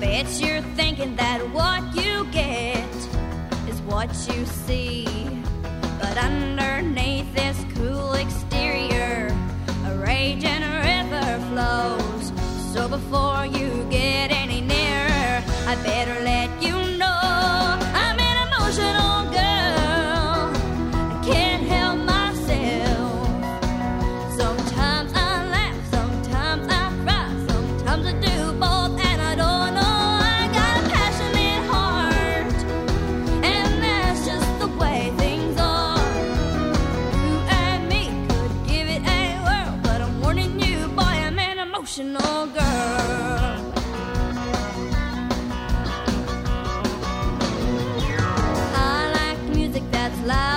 bet you're thinking that what you get is what you see. But underneath this cool exterior, a raging river flows. So before you get any nearer, I better let you know I'm an emotional girl. I can't help myself. Sometimes I laugh, sometimes I cry, sometimes I do both, and I don't know. I got a passionate heart, and that's just the way things are. You and me could give it a whirl, but I'm warning you, boy, I'm an emotional girl. I like music that's loud